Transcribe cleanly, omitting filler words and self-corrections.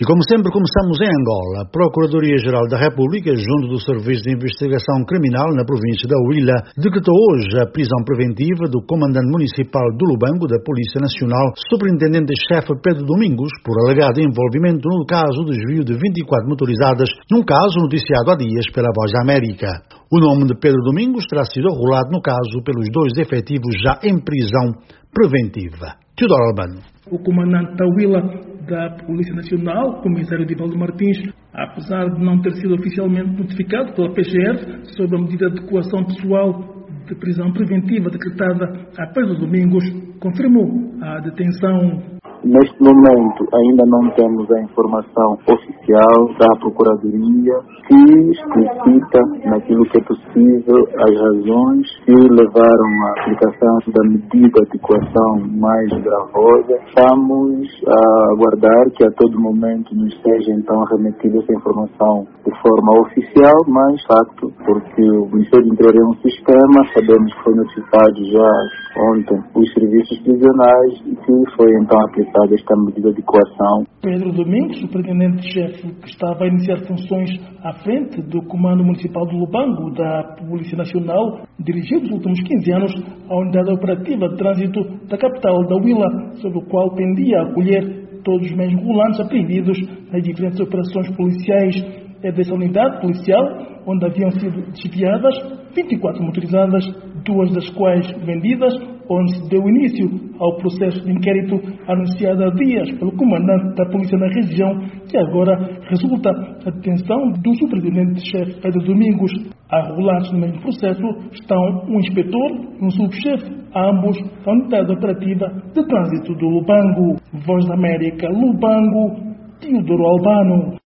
E como sempre começamos em Angola. A Procuradoria-Geral da República, junto do Serviço de Investigação Criminal na província da Huila, decretou hoje a prisão preventiva do comandante municipal do Lubango da Polícia Nacional, superintendente-chefe Pedro Domingos, por alegado envolvimento no caso do desvio de 24 motorizadas, num caso noticiado há dias pela Voz da América. O nome de Pedro Domingos terá sido arrolado no caso pelos 2 efetivos já em prisão preventiva. Teodoro Albano. O comandante da Huila da Polícia Nacional, o comissário Divaldo Martins, apesar de não ter sido oficialmente notificado pela PGR sobre a medida de coação pessoal de prisão preventiva decretada a Pedro Domingos, confirmou a detenção. Neste momento ainda não temos a informação oficial da Procuradoria que explicita naquilo que é possível as razões que levaram à aplicação da medida de coação mais gravosa. Estamos a aguardar que a todo momento nos seja então remetida essa informação de forma oficial, mas de facto, porque o Ministério do Interior é um sistema, sabemos que foi notificado já ontem os serviços prisionais e que foi então aplicado esta medida de coação. Pedro Domingos, superintendente-chefe que estava a iniciar funções à frente do Comando Municipal do Lubango da Polícia Nacional, dirigiu nos últimos 15 anos a Unidade Operativa de Trânsito da capital da Huila, sobre o qual pendia a acolher todos os meios rolantes apreendidos nas diferentes operações policiais. É dessa unidade policial onde haviam sido desviadas 24 motorizadas, 2 das quais vendidas, onde se deu início ao processo de inquérito anunciado há dias pelo comandante da polícia na região, que agora resulta a detenção do superintendente-chefe Pedro Domingos. Arrolados no mesmo processo estão um inspetor e um subchefe, ambos da Unidade Operativa de Trânsito do Lubango. Voz da América, Lubango, Teodoro Albano.